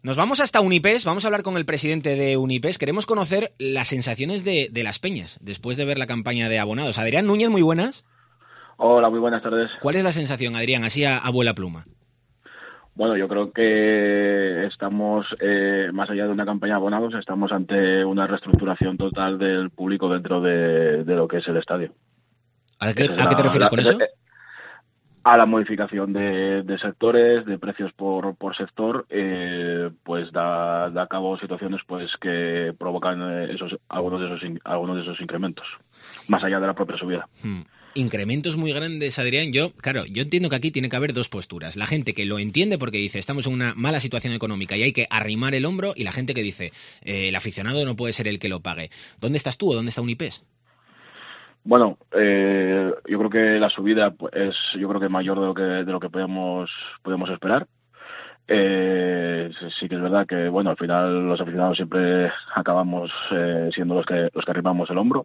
Nos vamos hasta Unipes, vamos a hablar con el presidente de Unipes. Queremos conocer las sensaciones de las peñas después de ver la campaña de abonados. Adrián Núñez, muy buenas. Hola, muy buenas tardes. ¿Cuál es la sensación, Adrián, así a vuela pluma? Bueno, yo creo que estamos, más allá de una campaña de abonados, estamos ante una reestructuración total del público dentro de lo que es el estadio. ¿A qué te refieres con eso? A la modificación de sectores, de precios por sector, pues da a cabo situaciones pues que provocan algunos de esos incrementos, más allá de la propia subida. Incrementos muy grandes, Adrián. Yo entiendo que aquí tiene que haber dos posturas. La gente que lo entiende porque dice estamos en una mala situación económica y hay que arrimar el hombro, y la gente que dice el aficionado no puede ser el que lo pague. ¿Dónde estás tú o dónde está Unipes? Bueno, yo creo que la subida es mayor de lo que podemos esperar. Sí que es verdad que bueno, al final los aficionados siempre acabamos siendo los que arrimamos el hombro.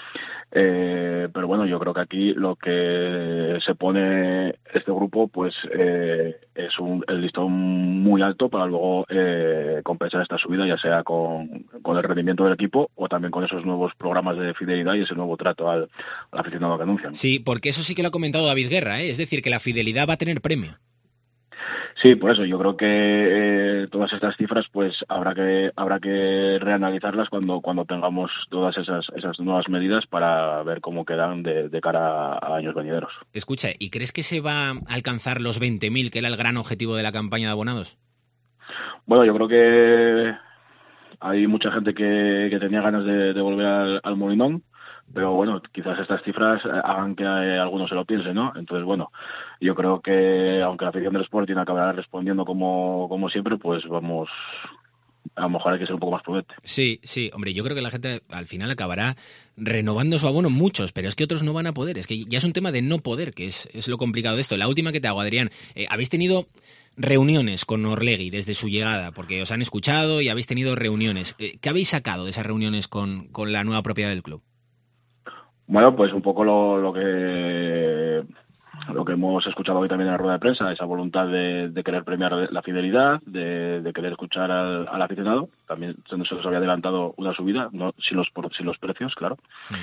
Pero bueno, yo creo que aquí lo que se pone este grupo pues es el listón muy alto para luego compensar esta subida, ya sea con el rendimiento del equipo o también con esos nuevos programas de fidelidad y ese nuevo trato al aficionado que anuncian. Sí, porque eso sí que lo ha comentado David Guerra, ¿eh? Es decir, que la fidelidad va a tener premio. Sí, por eso yo creo que todas estas cifras pues habrá que reanalizarlas cuando tengamos todas esas nuevas medidas para ver cómo quedan de cara a años venideros. Escucha, ¿y crees que se va a alcanzar los 20.000, que era el gran objetivo de la campaña de abonados? Bueno, yo creo que hay mucha gente que tenía ganas de volver al Molinón, pero bueno, quizás estas cifras hagan que algunos se lo piensen, ¿no? Entonces, bueno, yo creo que aunque la afición del Sporting acabará respondiendo como siempre, pues vamos, a lo mejor hay que ser un poco más prudente. Sí, hombre, yo creo que la gente al final acabará renovando su abono, muchos, pero es que otros no van a poder. Es que ya es un tema de no poder, que es lo complicado de esto. La última que te hago, Adrián, ¿habéis tenido reuniones con Orlegui desde su llegada? Porque os han escuchado y habéis tenido reuniones. ¿Qué habéis sacado de esas reuniones con la nueva propiedad del club? Bueno, pues un poco lo que hemos escuchado hoy también en la rueda de prensa, esa voluntad de querer premiar la fidelidad, de querer escuchar al aficionado. También se nos había adelantado una subida, no sin los precios, claro.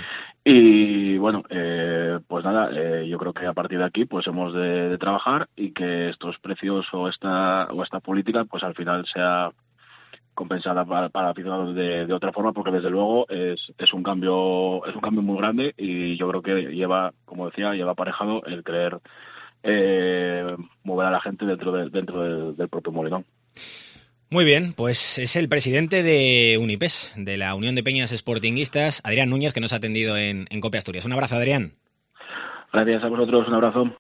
Y bueno, pues nada, yo creo que a partir de aquí pues hemos de trabajar y que estos precios o esta política pues al final sea compensada para aficionados de otra forma, porque desde luego es un cambio muy grande y yo creo que lleva aparejado el querer mover a la gente dentro del propio Molinón. Muy bien, pues es el presidente de Unipes, de la Unión de Peñas Sportinguistas, Adrián Núñez, que nos ha atendido en COPE Asturias. Un abrazo, Adrián. Gracias a vosotros, un abrazo.